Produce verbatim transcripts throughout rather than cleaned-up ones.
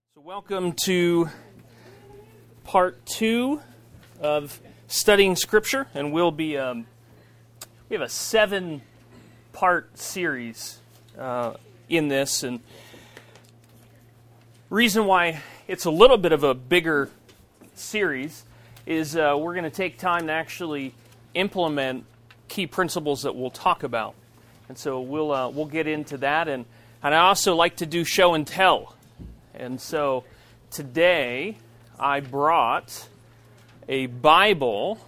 So welcome to part two of studying Scripture, and we'll be um, we have a seven-part series uh, in this, and reason why it's a little bit of a bigger series is uh, we're going to take time to actually implement key principles that we'll talk about, and so we'll uh, we'll get into that, and and I also like to do show and tell. And so today I brought a Bible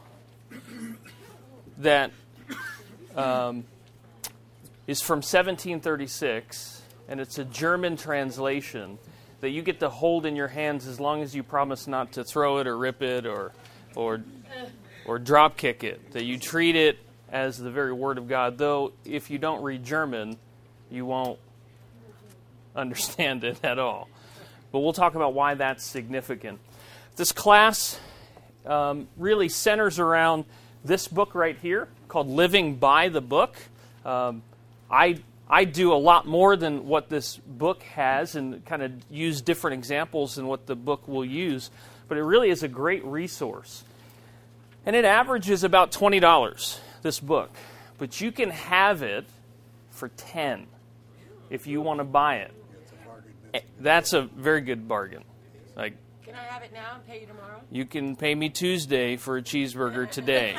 that um, is from seventeen thirty-six, and it's a German translation that you get to hold in your hands as long as you promise not to throw it or rip it or or or drop kick it. That you treat it as the very Word of God, though if you don't read German, you won't understand it at all. But we'll talk about why that's significant. This class um, really centers around this book right here called Living by the Book. Um, I I do a lot more than what this book has and kind of use different examples than what the book will use. But it really is a great resource. And it averages about twenty dollars, this book. But you can have it for ten dollars if you want to buy it. That's a very good bargain. Like, can I have it now and pay you tomorrow? You can pay me Tuesday for a cheeseburger today.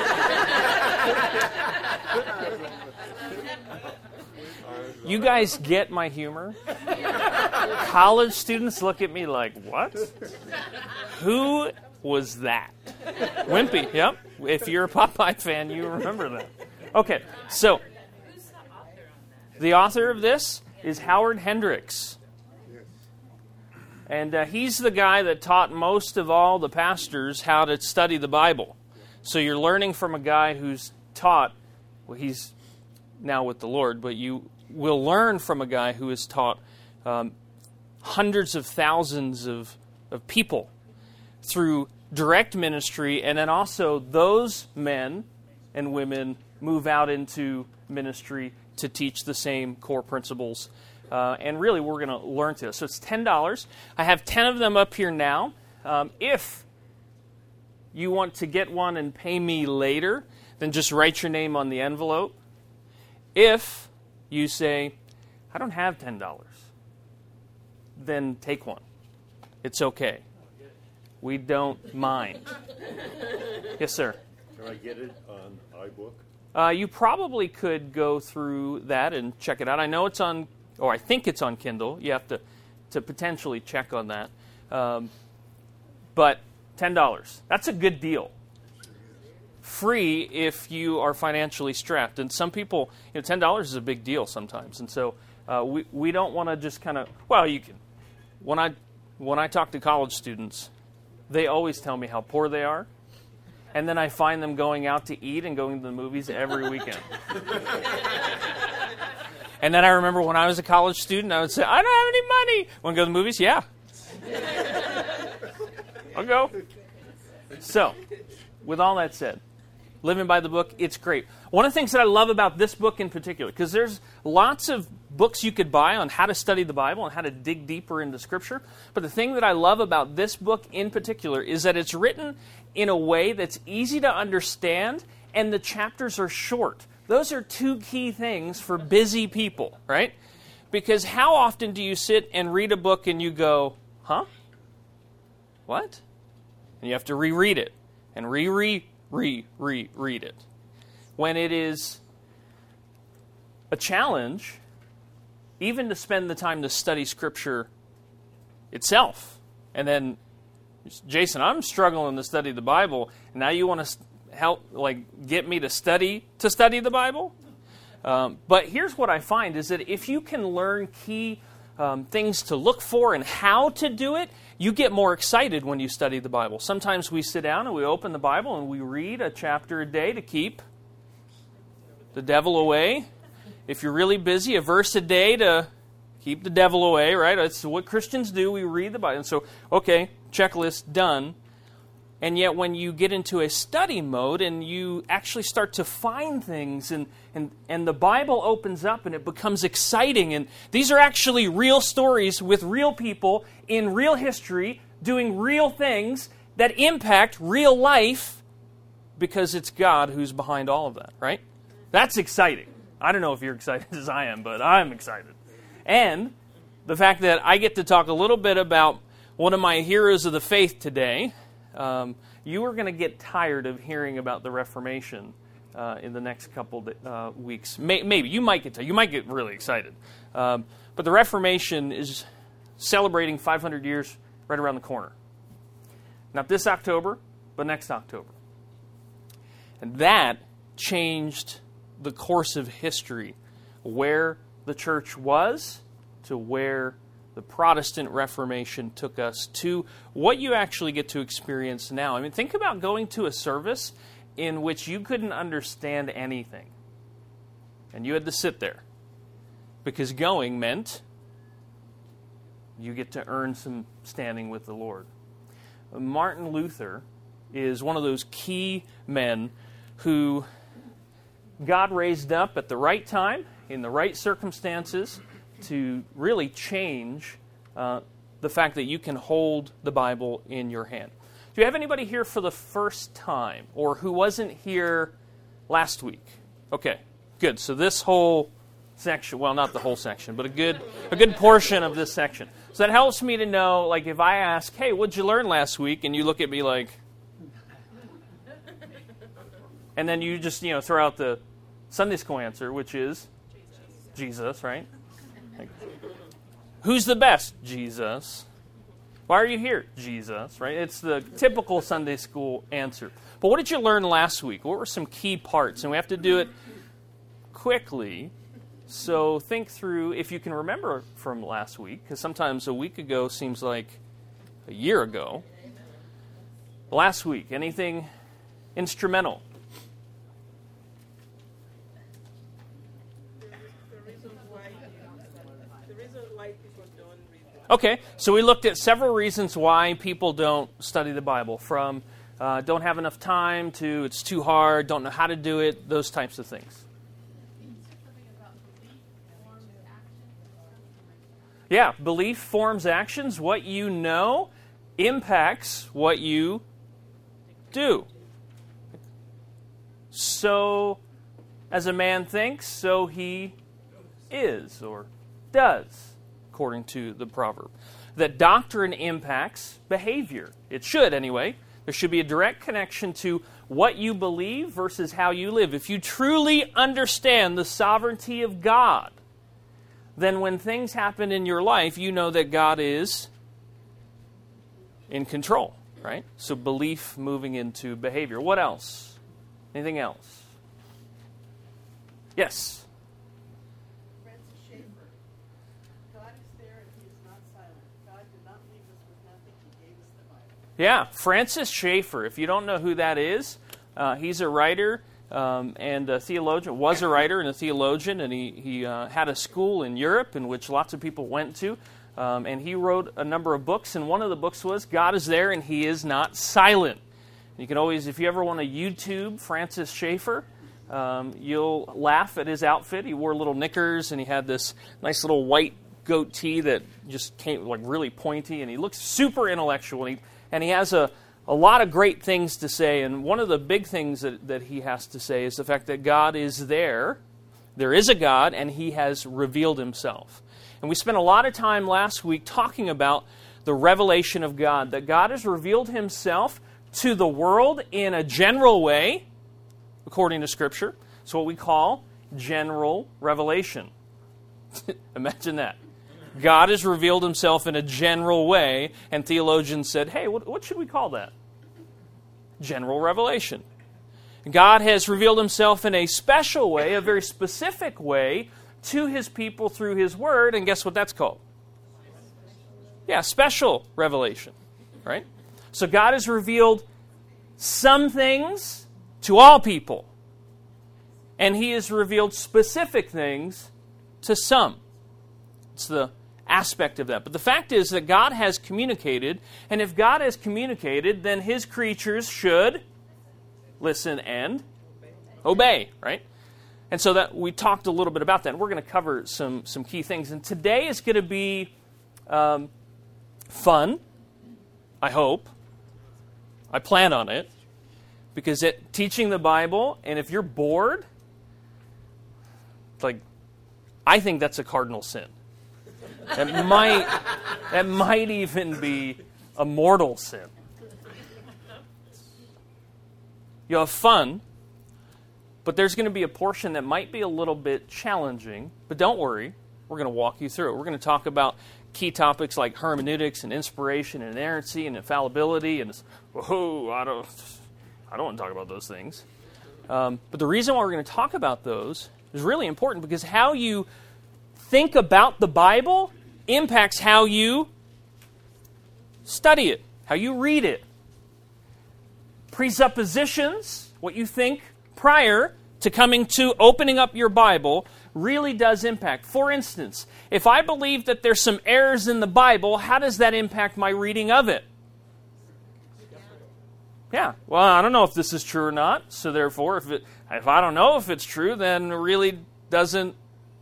You guys get my humor? College students look at me like, what? Who was that? Wimpy, yep. If you're a Popeye fan, you remember that. Okay, so the author of this is Howard Hendricks. And uh, he's the guy that taught most of all the pastors how to study the Bible. So you're learning from a guy who's taught, well, he's now with the Lord, but you will learn from a guy who has taught um, hundreds of thousands of, of people through direct ministry, and then also those men and women move out into ministry to teach the same core principles. Uh, and really, we're going to learn this. So it's ten dollars. I have ten of them up here now. Um, if you want to get one and pay me later, then just write your name on the envelope. If you say, I don't have ten dollars, then take one. It's okay. We don't mind. Yes, sir. Can I get it on iBook? Uh, you probably could go through that and check it out. I know it's on... or I think it's on Kindle. You have to, to potentially check on that. Um, but ten dollars. That's a good deal. Free if you are financially strapped. And some people, you know, ten dollars is a big deal sometimes. And so uh, we, we don't want to just kind of, well, you can. When I, when I talk to college students, they always tell me how poor they are. And then I find them going out to eat and going to the movies every weekend. And then I remember when I was a college student, I would say, I don't have any money. Want to go to the movies? Yeah. I'll go. So, with all that said, Living by the Book, it's great. One of the things that I love about this book in particular, because there's lots of books you could buy on how to study the Bible and how to dig deeper into Scripture. But the thing that I love about this book in particular is that it's written in a way that's easy to understand, and the chapters are short. Those are two key things for busy people, right? Because how often do you sit and read a book and you go, huh? What? And you have to reread it and re-re, re-re-read it. When it is a challenge, even to spend the time to study Scripture itself. And then, Jason, I'm struggling to study the Bible, and now you want to help, like, get me to study to study the Bible? Um, but here's what I find is that if you can learn key um, things to look for and how to do it, you get more excited when you study the Bible. Sometimes we sit down and we open the Bible and we read a chapter a day to keep the devil away. If you're really busy, a verse a day to keep the devil away, right? That's what Christians do. We read the Bible. And so, okay, checklist, done. And yet when you get into a study mode and you actually start to find things and, and, and the Bible opens up and it becomes exciting. And these are actually real stories with real people in real history doing real things that impact real life because it's God who's behind all of that, right? That's exciting. I don't know if you're excited as I am, but I'm excited. And the fact that I get to talk a little bit about one of my heroes of the faith today. Um, you are going to get tired of hearing about the Reformation uh, in the next couple uh, weeks. May, maybe. You might get tired. You might get really excited. Um, but the Reformation is celebrating five hundred years right around the corner. Not this October, but next October. And that changed the course of history, where the church was to where the Protestant Reformation took us to what you actually get to experience now. I mean, think about going to a service in which you couldn't understand anything. And you had to sit there. Because going meant you get to earn some standing with the Lord. Martin Luther is one of those key men who God raised up at the right time, in the right circumstances, to really change uh, the fact that you can hold the Bible in your hand. Do you have anybody here for the first time, or who wasn't here last week? Okay, good. So this whole section, well, not the whole section, but a good a good portion of this section. So that helps me to know, like, if I ask, hey, what'd you learn last week? And you look at me like, and then you just, you know, throw out the Sunday school answer, which is Jesus, Jesus, right? Like, who's the best? Jesus. Why are you here? Jesus, right? It's the typical Sunday school answer. But what did you learn last week? What were some key parts? And we have to do it quickly. So think through, if you can remember from last week, because sometimes a week ago seems like a year ago. Last week, anything instrumental? Okay, so we looked at several reasons why people don't study the Bible, from uh, don't have enough time to it's too hard, don't know how to do it, those types of things. Yeah, belief forms actions. What you know impacts what you do. So, as a man thinks, so he is or does, according to the proverb. That doctrine impacts behavior. It should, anyway. There should be a direct connection to what you believe versus how you live. If you truly understand the sovereignty of God, then when things happen in your life, you know that God is in control, right? So belief moving into behavior. What else? Anything else? Yes? Yeah, Francis Schaeffer. If you don't know who that is, uh, he's a writer um, and a theologian, was a writer and a theologian, and he, he uh, had a school in Europe in which lots of people went to, um, and he wrote a number of books, and one of the books was God is There and He is Not Silent. You can always, if you ever want to YouTube Francis Schaeffer, um, you'll laugh at his outfit. He wore little knickers, and he had this nice little white goatee that just came like really pointy, and he looks super intellectual, and he And he has a, a lot of great things to say. And one of the big things that, that he has to say is the fact that God is there. There is a God, and He has revealed Himself. And we spent a lot of time last week talking about the revelation of God, that God has revealed Himself to the world in a general way, according to Scripture. It's what we call general revelation. Imagine that. God has revealed Himself in a general way, and theologians said, hey, what, what should we call that? General revelation. God has revealed Himself in a special way, a very specific way, to His people through His Word, and guess what that's called? Yeah, special revelation, right? So God has revealed some things to all people, and He has revealed specific things to some. It's the aspect of that. But the fact is that God has communicated, and if God has communicated, then His creatures should listen and obey, right? And so that we talked a little bit about that. And we're going to cover some, some key things. And today is going to be um, fun, I hope. I plan on it. Because it, teaching the Bible, and if you're bored, like, I think that's a cardinal sin. That might, that might even be a mortal sin. You'll have fun, but there's going to be a portion that might be a little bit challenging. But don't worry, we're going to walk you through it. We're going to talk about key topics like hermeneutics and inspiration and inerrancy and infallibility. And it's, whoa, I don't, I don't want to talk about those things. Um, but the reason why we're going to talk about those is really important because how you think about the Bible impacts how you study it, how you read it. Presuppositions, what you think prior to coming to opening up your Bible, really does impact. For instance, if I believe that there's some errors in the Bible, how does that impact my reading of it? Yeah, well, I don't know if this is true or not, so therefore, if it, if I don't know if it's true, then it really doesn't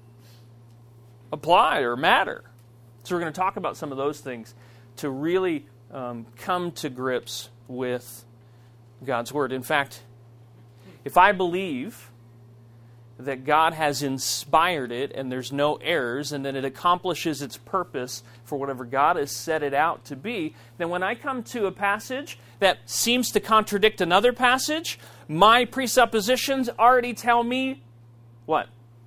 apply or matter. So we're going to talk about some of those things to really um, come to grips with God's Word. In fact, if I believe that God has inspired it and there's no errors and then it accomplishes its purpose for whatever God has set it out to be, then when I come to a passage that seems to contradict another passage, my presuppositions already tell me what?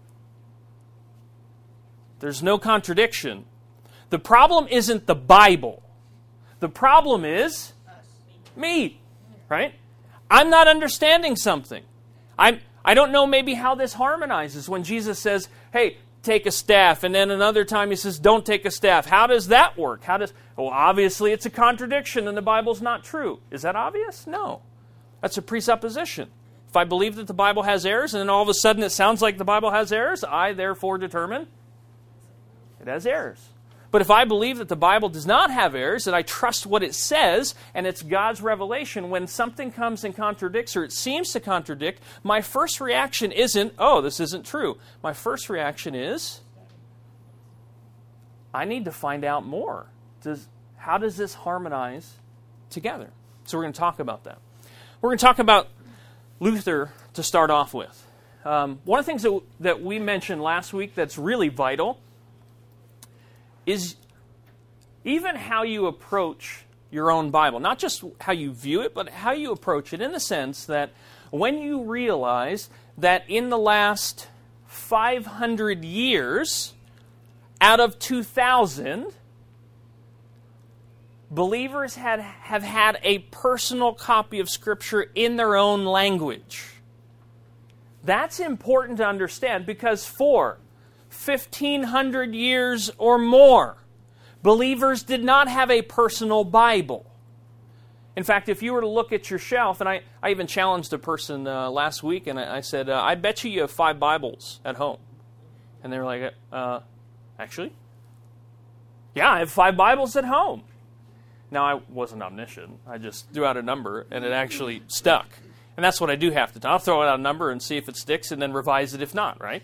There's no contradiction. The problem isn't the Bible. The problem is me, right? I'm not understanding something. I'm, I don't know maybe how this harmonizes when Jesus says, hey, take a staff, and then another time He says, don't take a staff. How does that work? How does? Well, obviously it's a contradiction and the Bible's not true. Is that obvious? No. That's a presupposition. If I believe that the Bible has errors and then all of a sudden it sounds like the Bible has errors, I therefore determine it has errors. But if I believe that the Bible does not have errors, that I trust what it says, and it's God's revelation, when something comes and contradicts, or it seems to contradict, my first reaction isn't, oh, this isn't true. My first reaction is, I need to find out more. Does, how does this harmonize together? So we're going to talk about that. We're going to talk about Luther to start off with. Um, one of the things that, that we mentioned last week that's really vital is even how you approach your own Bible. Not just how you view it, but how you approach it, in the sense that when you realize that in the last five hundred years, out of two thousand, believers had, have had a personal copy of Scripture in their own language. That's important to understand because for fifteen hundred years or more, believers did not have a personal Bible. In fact, if you were to look at your shelf, and I, I even challenged a person uh, last week, and I, I said, uh, I bet you you have five Bibles at home. And they were like, uh, actually? Yeah, I have five Bibles at home. Now, I wasn't omniscient. I just threw out a number, and it actually stuck. And that's what I do half the time. I'll throw out a number and see if it sticks, and then revise it if not, right?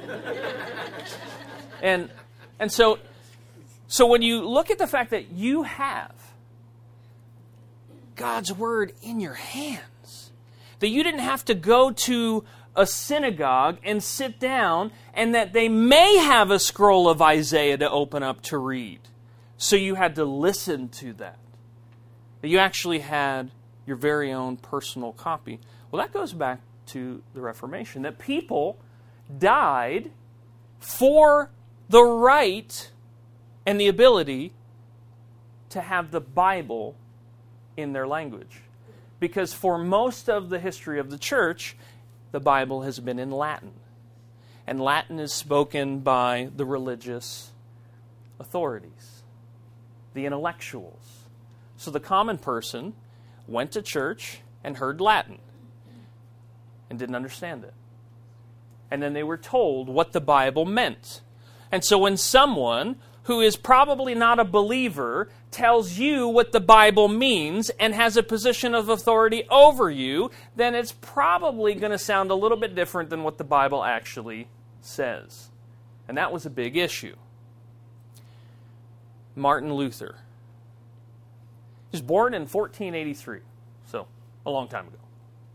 And and so, so when you look at the fact that you have God's Word in your hands, that you didn't have to go to a synagogue and sit down, and that they may have a scroll of Isaiah to open up to read, so you had to listen to that, that you actually had your very own personal copy. Well, that goes back to the Reformation, that people died for the right and the ability to have the Bible in their language. Because for most of the history of the church, the Bible has been in Latin. And Latin is spoken by the religious authorities, the intellectuals. So the common person went to church and heard Latin and didn't understand it. And then they were told what the Bible meant. And so when someone who is probably not a believer tells you what the Bible means and has a position of authority over you, then it's probably going to sound a little bit different than what the Bible actually says. And that was a big issue. Martin Luther. He was born in fourteen eighty-three, so a long time ago.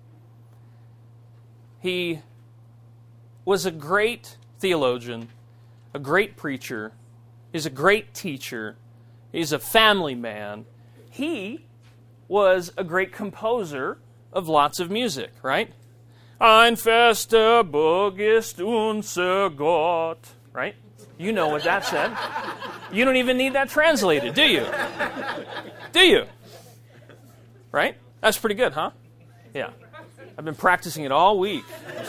He was a great theologian, a great preacher. He's a great teacher. He's a family man. He was a great composer of lots of music, right? Ein fester Burg ist unser Gott, right? You know what that said. You don't even need that translated, do you? Do you? Right? That's pretty good, huh? Yeah. I've been practicing it all week,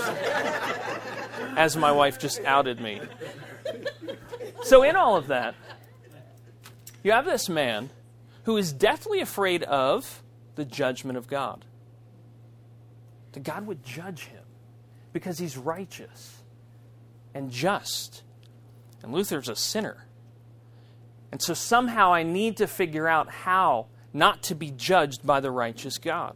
as my wife just outed me. So in all of that, you have this man who is deathly afraid of the judgment of God. That God would judge him because he's righteous and just. And Luther's a sinner. And so somehow I need to figure out how not to be judged by the righteous God.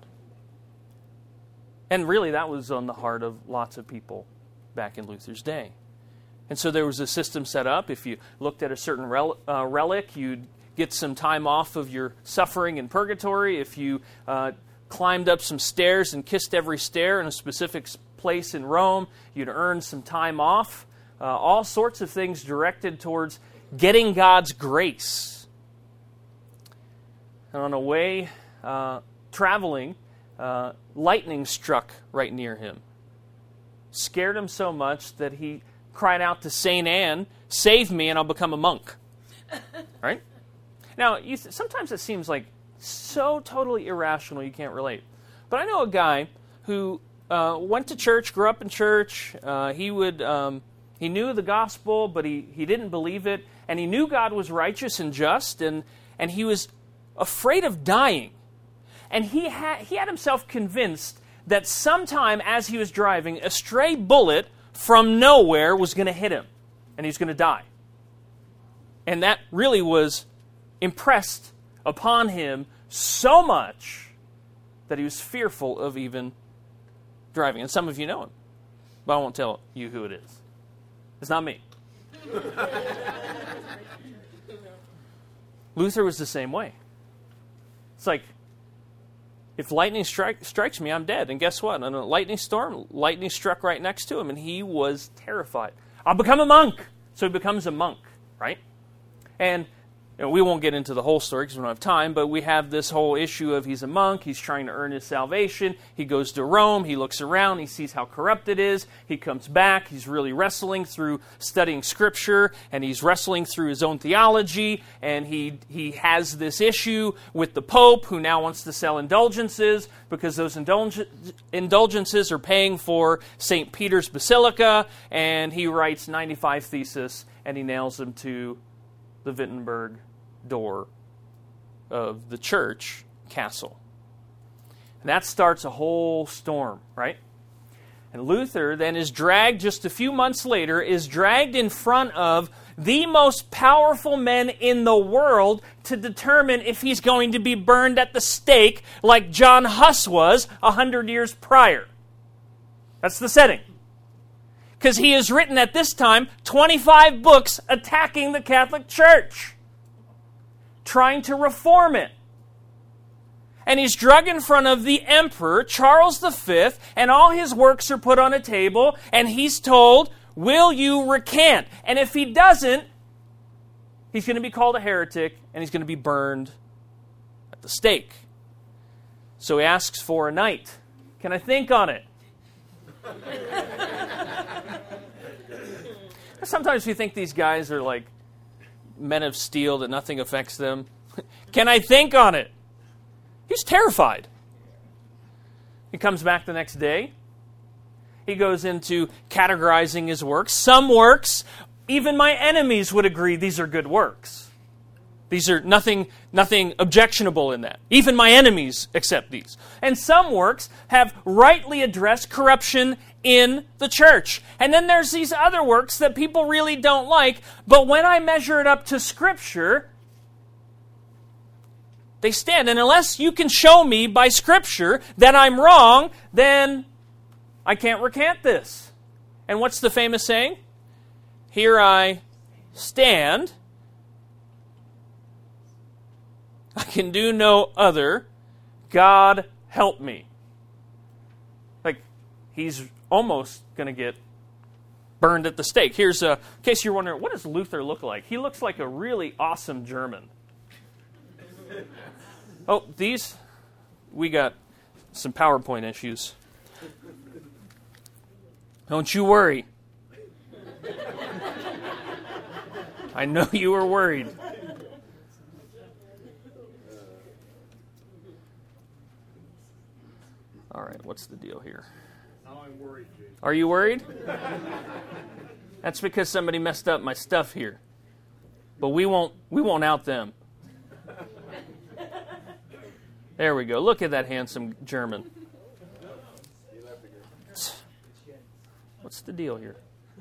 And really that was on the heart of lots of people back in Luther's day. And so there was a system set up. If you looked at a certain rel- uh, relic, you'd get some time off of your suffering in purgatory. If you uh, climbed up some stairs and kissed every stair in a specific place in Rome, you'd earn some time off. Uh, all sorts of things directed towards getting God's grace. And on a way uh, traveling, uh, lightning struck right near him. Scared him so much that he cried out to Saint Anne, "Save me and I'll become a monk." Right? Now, you th- sometimes it seems like so totally irrational you can't relate. But I know a guy who uh, went to church, grew up in church. Uh, he would um, he knew the gospel, but he, he didn't believe it. And he knew God was righteous and just, and, and he was afraid of dying. And he had, he had himself convinced that sometime as he was driving, a stray bullet from nowhere was going to hit him, and he's going to die. And that really was impressed upon him so much that he was fearful of even driving. And some of you know him, but I won't tell you who it is. It's not me. Luther was the same way. It's like, if lightning strike, strikes me, I'm dead. And guess what? In a lightning storm, lightning struck right next to him, and he was terrified. I'll become a monk. So he becomes a monk, right? And you know, we won't get into the whole story because we don't have time, but we have this whole issue of he's a monk, he's trying to earn his salvation, he goes to Rome, he looks around, he sees how corrupt it is, he comes back, he's really wrestling through studying Scripture, and he's wrestling through his own theology, and he, he has this issue with the Pope, who now wants to sell indulgences, because those indulg- indulgences are paying for Saint Peter's Basilica, and he writes ninety-five theses, and he nails them to the Wittenberg door of the church castle. And that starts a whole storm, right? And Luther then is dragged just a few months later, is dragged in front of the most powerful men in the world to determine if he's going to be burned at the stake like John Huss was a hundred years prior. That's the setting. Because he has written at this time twenty-five books attacking the Catholic Church, trying to reform it. And he's dragged in front of the Emperor, Charles the Fifth, and all his works are put on a table, and he's told, will you recant? And if he doesn't, he's going to be called a heretic, and he's going to be burned at the stake. So he asks for a night. Can I think on it? Sometimes we think these guys are like men of steel, that nothing affects them. Can I think on it? He's terrified. He comes back the next day. He goes into categorizing his works. Some works, even my enemies would agree these are good works. These are nothing, nothing objectionable in that. Even my enemies accept these. And some works have rightly addressed corruption in the church. And then there's these other works that people really don't like, but when I measure it up to Scripture, they stand. And unless you can show me by Scripture that I'm wrong, then I can't recant this. And what's the famous saying? Here I stand. I can do no other. God help me. Like, he's almost going to get burned at the stake. Here's a, in case you're wondering, what does Luther look like? He looks like a really awesome German. Oh, these, we got some PowerPoint issues. Don't you worry. I know you were worried. All right, what's the deal here? Now I'm worried, Jason. Are you worried? That's because somebody messed up my stuff here. But we won't we won't out them. There we go. Look at that handsome German. What's the deal here?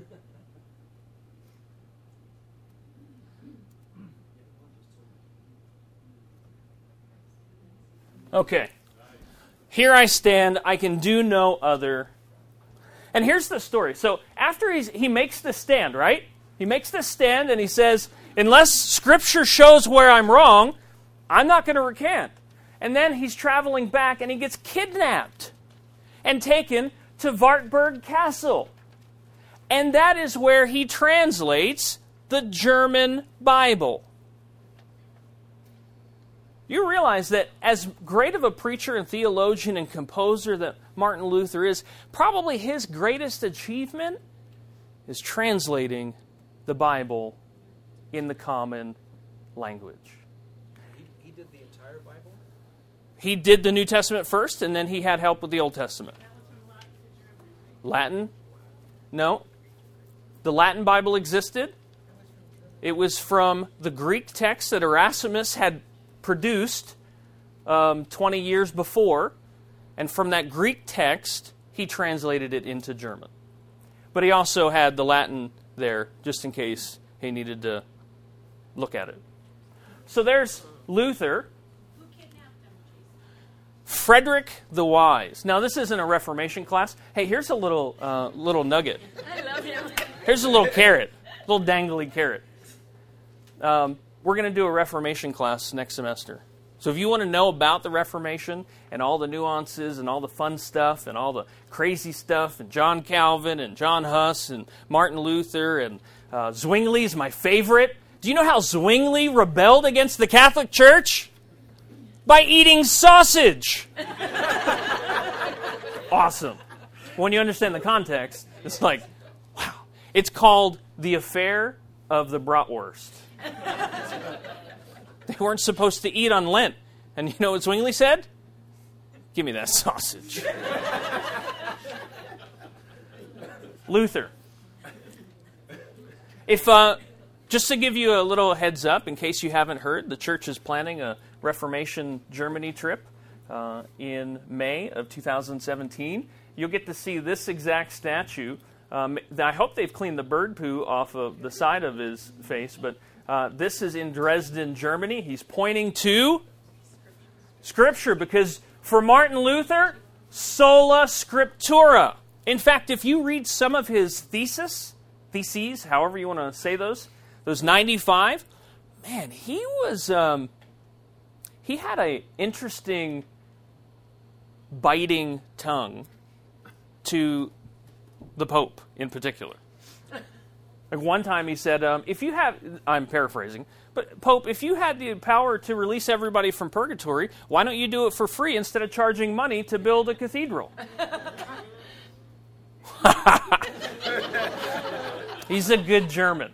Okay. Here I stand, I can do no other. And here's the story. So after he's, he makes the stand, right? He makes the stand and he says, unless Scripture shows where I'm wrong, I'm not going to recant. And then he's traveling back and he gets kidnapped and taken to Wartburg Castle. And that is where he translates the German Bible. You realize that as great of a preacher and theologian and composer that Martin Luther is, probably his greatest achievement is translating the Bible in the common language. He, he did the entire Bible? He did the New Testament first, and then he had help with the Old Testament. Latin? No. The Latin Bible existed. It was from the Greek text that Erasmus had produced um, twenty years before, and from that Greek text, he translated it into German. But he also had the Latin there, just in case he needed to look at it. So there's Luther. Who kidnapped him? Frederick the Wise. Now, this isn't a Reformation class. Hey, here's a little uh, little nugget. I love him. Here's a little carrot, little dangly carrot. Um, we're going to do a Reformation class next semester. So if you want to know about the Reformation and all the nuances and all the fun stuff and all the crazy stuff and John Calvin and John Huss and Martin Luther and uh, Zwingli's my favorite. Do you know how Zwingli rebelled against the Catholic Church? By eating sausage. Awesome. When you understand the context, it's like, wow. It's called the affair of the bratwurst. They weren't supposed to eat on Lent. And you know what Zwingli said? Give me that sausage. Luther. If, uh, just to give you a little heads up, in case you haven't heard, the church is planning a Reformation Germany trip uh, in May of two thousand seventeen. You'll get to see this exact statue. Um, I hope they've cleaned the bird poo off of the side of his face, but uh, this is in Dresden, Germany. He's pointing to Scripture, because for Martin Luther, sola scriptura. In fact, if you read some of his thesis, theses, however you want to say those, those ninety-five, man, he was, um, he had an interesting, biting tongue to the Pope in particular. Like one time he said, um, if you have, I'm paraphrasing, but Pope, if you had the power to release everybody from purgatory, why don't you do it for free instead of charging money to build a cathedral? He's a good German.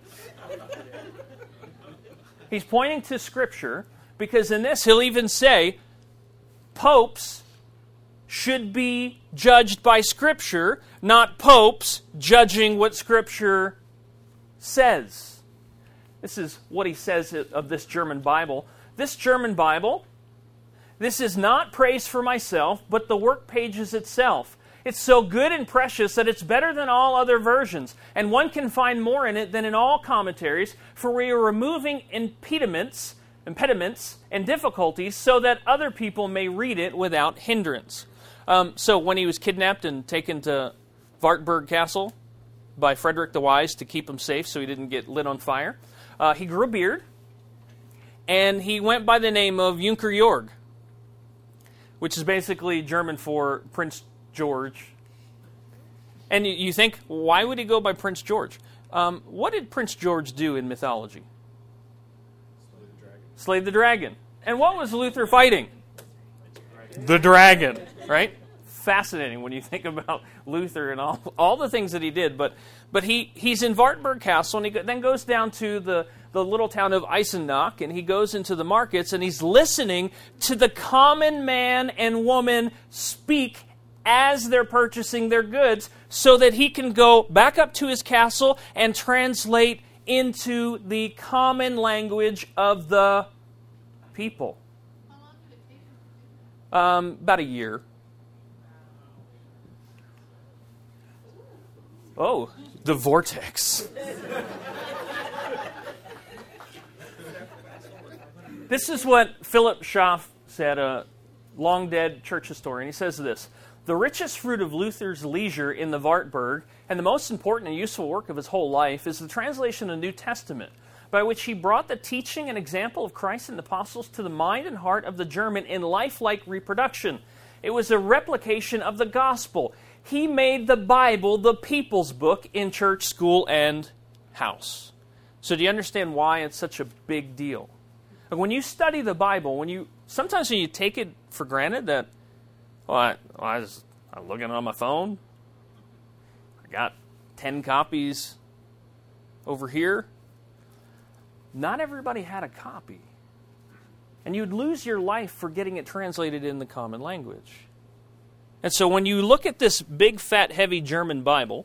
He's pointing to Scripture, because in this he'll even say, popes should be judged by Scripture, not popes judging what Scripture says. This is what he says of this German Bible. This German Bible, this is not praise for myself, but the work pages itself. It's so good and precious that it's better than all other versions, and one can find more in it than in all commentaries, for we are removing impediments, impediments and difficulties so that other people may read it without hindrance. Um, so when he was kidnapped and taken to Wartburg Castle by Frederick the Wise to keep him safe so he didn't get lit on fire, uh, he grew a beard, and he went by the name of Junker Jorg, which is basically German for Prince George. And you, you think, why would he go by Prince George? Um, what did Prince George do in mythology? Slay the dragon. Slay the dragon. And what was Luther fighting? The dragon, right? Fascinating when you think about Luther and all all the things that he did. But but he, he's in Wartburg Castle, and he go, then goes down to the, the little town of Eisenach, and he goes into the markets, and he's listening to the common man and woman speak as they're purchasing their goods, so that he can go back up to his castle and translate into the common language of the people. How long did it take him to do Um, about a year. Oh, the vortex. This is what Philip Schaff said, a long-dead church historian. He says this: the richest fruit of Luther's leisure in the Wartburg, and the most important and useful work of his whole life, is the translation of the New Testament, by which he brought the teaching and example of Christ and the apostles to the mind and heart of the German in lifelike reproduction. It was a replication of the gospel. He made the Bible the people's book in church, school, and house. So do you understand why it's such a big deal? Like when you study the Bible, when you sometimes when you take it for granted that, well, I, well, I was, I'm looking on my phone. I got ten copies over here. Not everybody had a copy. And you'd lose your life for getting it translated in the common language. And so when you look at this big, fat, heavy German Bible,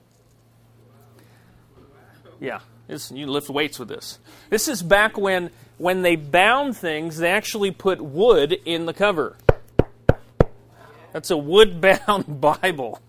yeah, it's, you lift weights with this. This is back when, when they bound things, they actually put wood in the cover. That's a wood-bound Bible.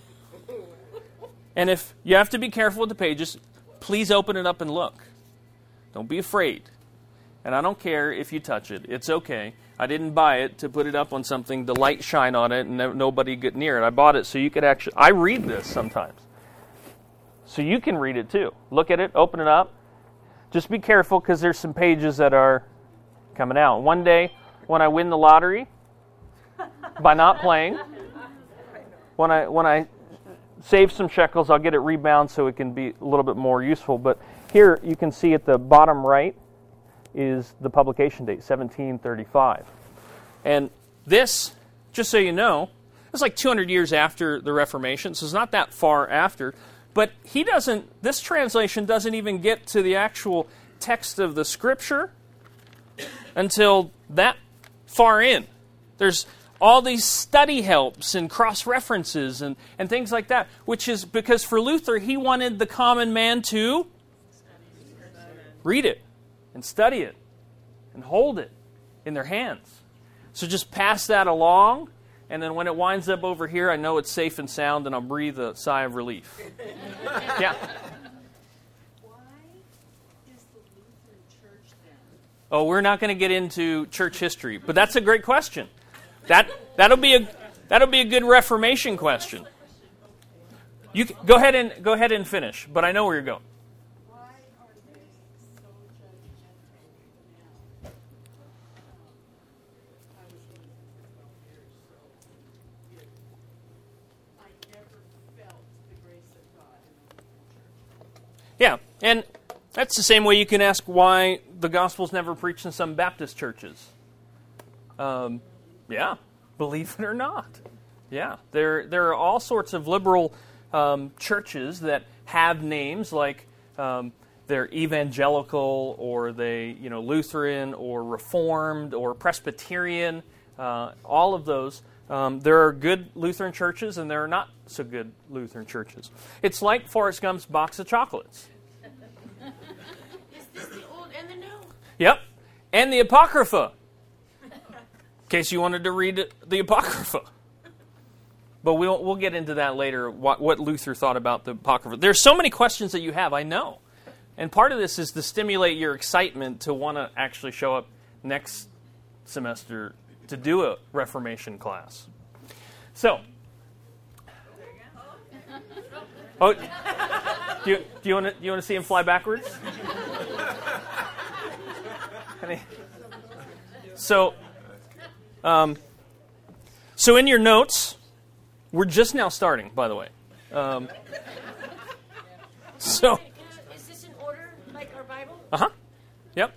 And if you have to be careful with the pages, please open it up and look. Don't be afraid. And I don't care if you touch it. It's okay. I didn't buy it to put it up on something, the light shine on it, and no, nobody get near it. I bought it so you could actually... I read this sometimes. So you can read it too. Look at it, open it up. Just be careful because there's some pages that are coming out. One day, when I win the lottery, by not playing, when I when I save some shekels, I'll get it rebound so it can be a little bit more useful. But here you can see at the bottom right is the publication date, seventeen thirty-five. And this, just so you know, it's like two hundred years after the Reformation, so it's not that far after. But he doesn't, this translation doesn't even get to the actual text of the Scripture until that far in. There's all these study helps and cross-references and, and things like that, which is because for Luther, he wanted the common man to read it and study it and hold it in their hands. So just pass that along, and then when it winds up over here, I know it's safe and sound, and I'll breathe a sigh of relief. Yeah. Why is the Lutheran Church then? Oh, we're not going to get into church history, but that's a great question. That that'll be a that'll be a good Reformation question. You can, go ahead and go ahead and finish, but I know where you're going. Why are they so judgmental now? I was Lutheran for twelve years, so it, I never felt the grace of God in the Lutheran Church. Yeah, and that's the same way you can ask why the gospel's never preached in some Baptist churches. Um, yeah, believe it or not. Yeah, there there are all sorts of liberal um, churches that have names like um, they're evangelical or they you know Lutheran or Reformed or Presbyterian. Uh, all of those. Um, there are good Lutheran churches and there are not so good Lutheran churches. It's like Forrest Gump's box of chocolates. Is this the old Yep. And the Apocrypha. In case you wanted to read the Apocrypha. But we'll, we'll get into that later, what, what Luther thought about the Apocrypha. There's so many questions that you have, I know. And part of this is to stimulate your excitement to want to actually show up next semester to do a Reformation class. So, oh, do you, do you want to do you want to see him fly backwards? So, um, so in your notes, we're just now starting, by the way. Um, so, Is this in order, like our Bible? uh huh, yep.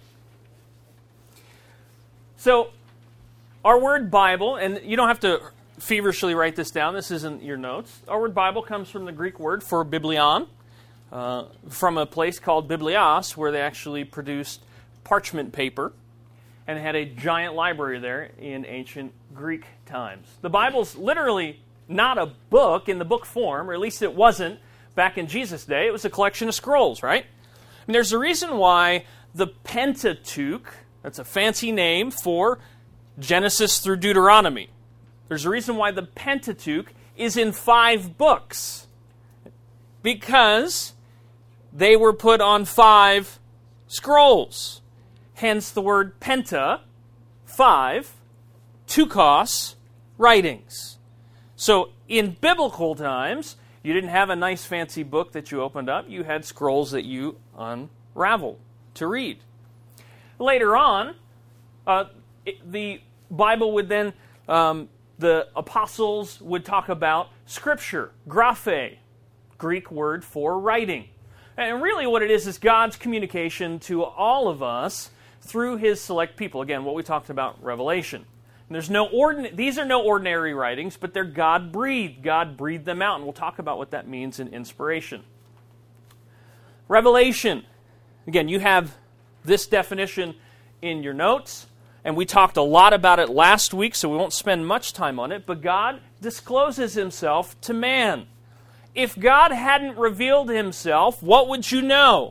So, our word Bible, and you don't have to feverishly write this down. This isn't your notes. Our word Bible comes from the Greek word for biblion, uh, from a place called Biblios, where they actually produced parchment paper and had a giant library there in ancient Greek times. The Bible's literally not a book in the book form, or at least it wasn't back in Jesus' day. It was a collection of scrolls, right? And there's a reason why the Pentateuch, that's a fancy name for Genesis through Deuteronomy. There's a reason why the Pentateuch is in five books. Because they were put on five scrolls. Hence the word penta, five, tukos, writings. So in biblical times, you didn't have a nice fancy book that you opened up. You had scrolls that you unraveled to read. Later on, uh, it, the Bible would then, um, the apostles would talk about Scripture, graphe, Greek word for writing. And really what it is is God's communication to all of us through His select people. Again, what we talked about, Revelation. And there's no ordin- these are no ordinary writings, but they're God-breathed. God breathed them out, and we'll talk about what that means in inspiration. Revelation. Again, you have this definition in your notes. And we talked a lot about it last week, so we won't spend much time on it. But God discloses Himself to man. If God hadn't revealed Himself, what would you know?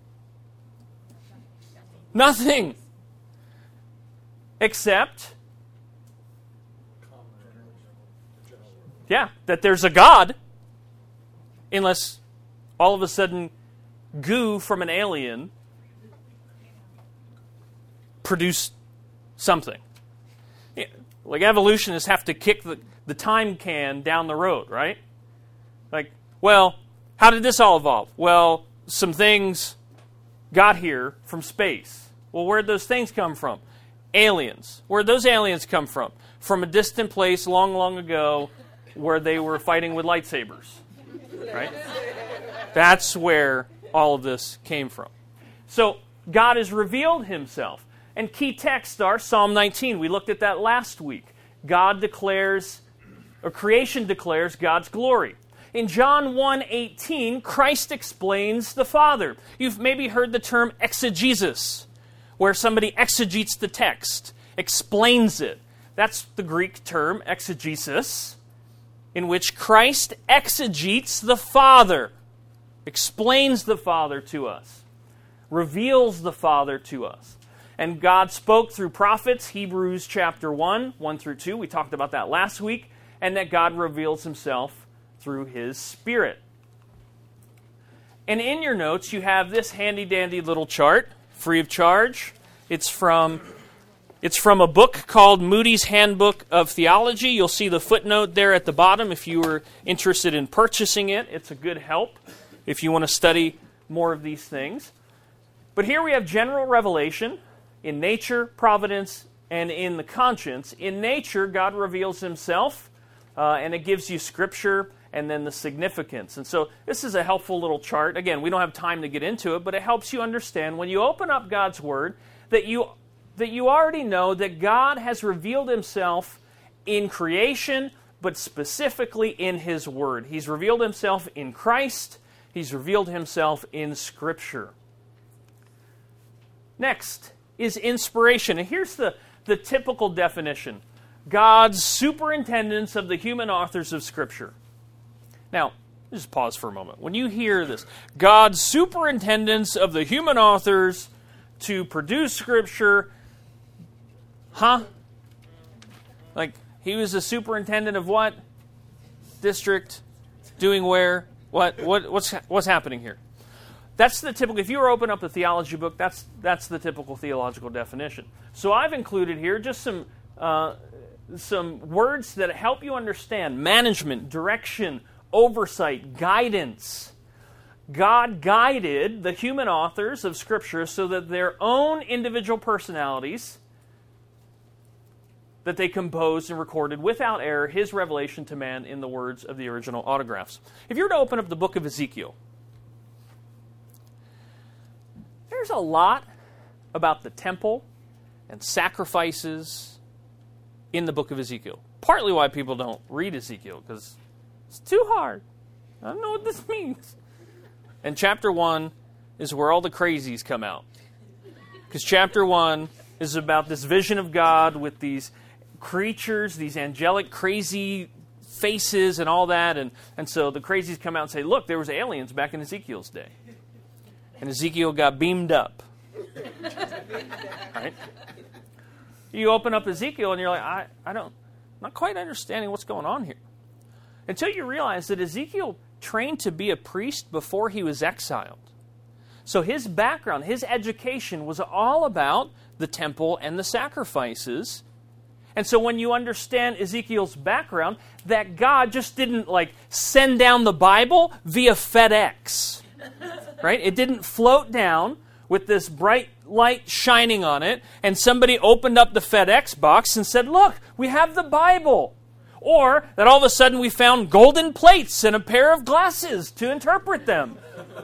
Nothing. Except, yeah, that there's a God. Unless all of a sudden goo from an alien produced something. Yeah, like evolutionists have to kick the, the time can down the road, right? Like, well, how did this all evolve? Well, some things got here from space. Well, where'd those things come from? Aliens. Where'd those aliens come from? From a distant place long, long ago where they were fighting with lightsabers, right? That's where all of this came from. So, God has revealed Himself. And key texts are Psalm nineteen. We looked at that last week. God declares, or creation declares God's glory. In John one eighteen, Christ explains the Father. You've maybe heard the term exegesis, where somebody exegetes the text, explains it. That's the Greek term, exegesis, in which Christ exegetes the Father, explains the Father to us, reveals the Father to us. And God spoke through prophets, Hebrews chapter one, one through two. We talked about that last week. And that God reveals Himself through His Spirit. And in your notes, you have this handy-dandy little chart, free of charge. It's from, it's from a book called Moody's Handbook of Theology. You'll see the footnote there at the bottom if you were interested in purchasing it. It's a good help if you want to study more of these things. But here we have general revelation in nature, providence, and in the conscience. In nature, God reveals Himself, uh, and it gives you Scripture and then the significance. And so this is a helpful little chart. Again, we don't have time to get into it, but it helps you understand when you open up God's Word that you, that you already know that God has revealed Himself in creation, but specifically in His Word. He's revealed Himself in Christ. He's revealed Himself in Scripture. Next is inspiration. And here's the, the typical definition. God's superintendence of the human authors of Scripture. Now, just pause for a moment. When you hear this, God's superintendence of the human authors to produce Scripture. Huh? Like, he was a superintendent of what? District? Doing where? What? What? What's what's happening here? That's the typical. If you were open up a theology book, that's that's the typical theological definition. So I've included here just some uh, some words that help you understand management, direction, oversight, guidance. God guided the human authors of Scripture so that their own individual personalities, that they composed and recorded without error His revelation to man in the words of the original autographs. If you were to open up the book of Ezekiel, there's a lot about the temple and sacrifices in the book of Ezekiel. Partly why people don't read Ezekiel, because it's too hard. I don't know what this means. And chapter one is where all the crazies come out. Because chapter one is about this vision of God with these creatures, these angelic crazy faces and all that. And, and so the crazies come out and say, look, there was aliens back in Ezekiel's day. And Ezekiel got beamed up. Right? You open up Ezekiel and you're like, I, I don't, I'm not quite understanding what's going on here. Until you realize that Ezekiel trained to be a priest before he was exiled. So his background, his education was all about the temple and the sacrifices. And so when you understand Ezekiel's background, that God just didn't like send down the Bible via FedEx. Right? It didn't float down with this bright light shining on it, and somebody opened up the FedEx box and said, look, we have the Bible. Or that all of a sudden we found golden plates and a pair of glasses to interpret them.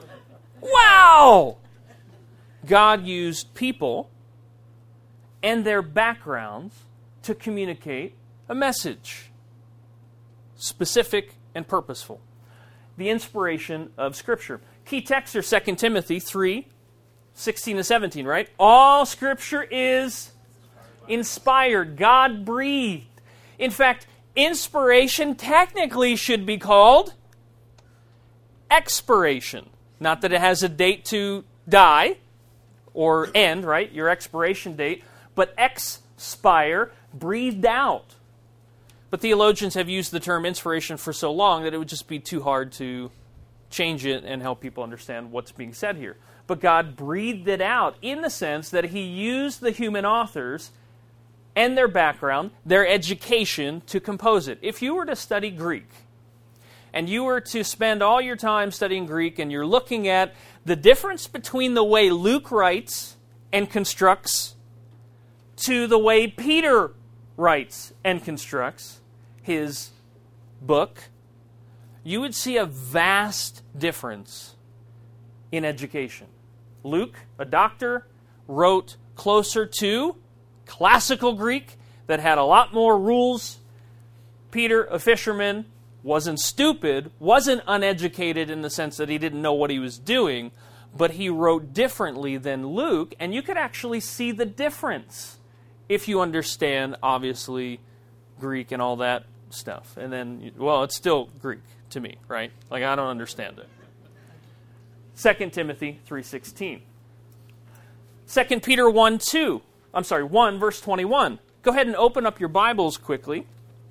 Wow! God used people and their backgrounds to communicate a message. Specific and purposeful. The inspiration of Scripture. Key texts are Second Timothy three, sixteen to seventeen, right? All Scripture is inspired, God-breathed. In fact, inspiration technically should be called expiration. Not that it has a date to die or end, right? Your expiration date. But expire, breathed out. But theologians have used the term inspiration for so long that it would just be too hard to change it and help people understand what's being said here. But God breathed it out in the sense that He used the human authors and their background, their education, to compose it. If you were to study Greek, and you were to spend all your time studying Greek, and you're looking at the difference between the way Luke writes and constructs to the way Peter writes and constructs his book, you would see a vast difference in education. Luke, a doctor, wrote closer to classical Greek that had a lot more rules. Peter, a fisherman, wasn't stupid, wasn't uneducated in the sense that he didn't know what he was doing, but he wrote differently than Luke, and you could actually see the difference if you understand, obviously, Greek and all that stuff. And then, well, it's still Greek to me, right? Like, I don't understand it. Second Timothy three sixteen. Second Peter one two. I'm sorry, one, verse twenty-one. Go ahead and open up your Bibles quickly.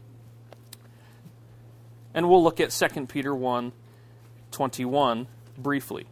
And we'll look at Second Peter one twenty-one briefly.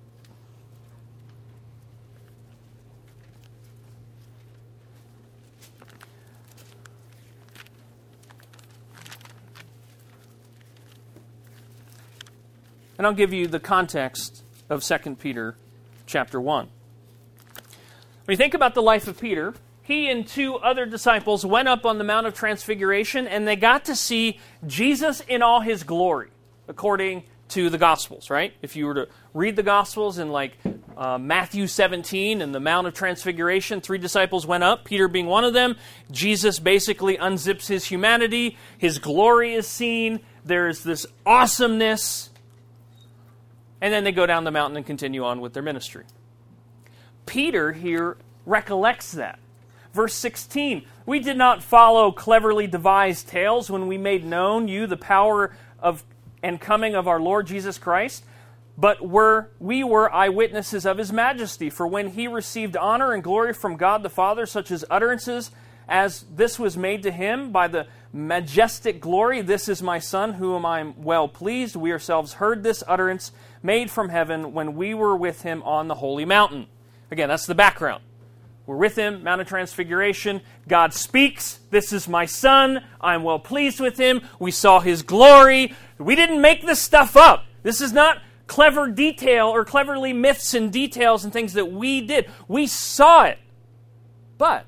And I'll give you the context of Second Peter chapter one. When you think about the life of Peter, he and two other disciples went up on the Mount of Transfiguration, and they got to see Jesus in all His glory, according to the Gospels, right? If you were to read the Gospels in like uh, Matthew seventeen and the Mount of Transfiguration, three disciples went up, Peter being one of them. Jesus basically unzips His humanity. His glory is seen. There's this awesomeness. And then they go down the mountain and continue on with their ministry. Peter here recollects that. Verse sixteen, we did not follow cleverly devised tales when we made known you the power of and coming of our Lord Jesus Christ. but were, we were eyewitnesses of his majesty. For when he received honor and glory from God the Father, such as utterances as this was made to him by the majestic glory, "This is my Son, whom I am well pleased," we ourselves heard this utterance made from heaven when we were with him on the holy mountain. Again, that's the background. We're with him, Mount of Transfiguration. God speaks, "This is my Son, I'm well pleased with him." We saw his glory. We didn't make this stuff up. This is not clever detail or cleverly myths and details and things that we did. We saw it. But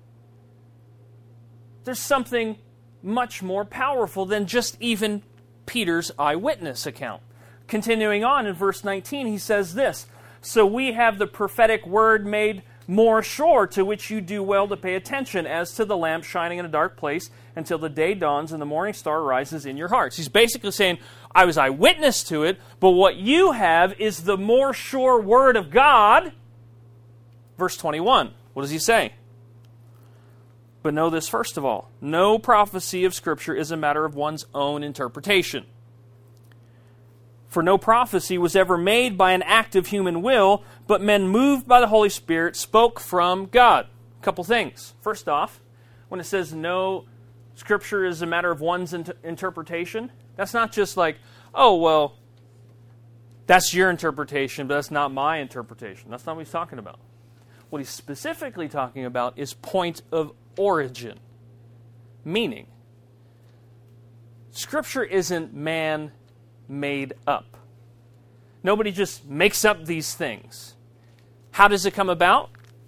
there's something much more powerful than just even Peter's eyewitness account. Continuing on in verse nineteen, he says this, "So we have the prophetic word made more sure, to which you do well to pay attention, as to the lamp shining in a dark place until the day dawns and the morning star rises in your hearts." He's basically saying, I was eyewitness to it, but what you have is the more sure word of God. Verse twenty-one, what does he say? "But know this first of all, no prophecy of Scripture is a matter of one's own interpretation. For no prophecy was ever made by an act of human will, but men moved by the Holy Spirit spoke from God." A couple things. First off, when it says no Scripture is a matter of one's inter- interpretation, that's not just like, oh, well, that's your interpretation, but that's not my interpretation. That's not what he's talking about. What he's specifically talking about is point of origin. Meaning, Scripture isn't man made up. Nobody just makes up these things. How does it come about?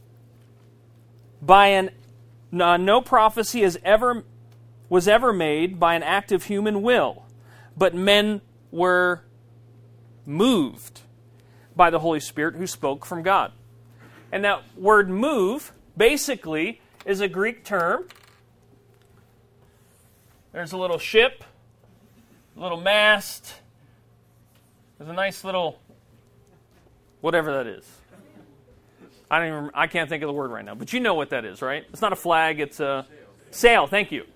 By an no, no prophecy is ever was ever made by an act of human will, but men were moved by the Holy Spirit who spoke from God. And that word "move" basically is a Greek term. There's a little ship, a little mast. There's a nice little, whatever that is. I don't even, I can't think of the word right now, but you know what that is, right? It's not a flag, it's a sail. Thank you.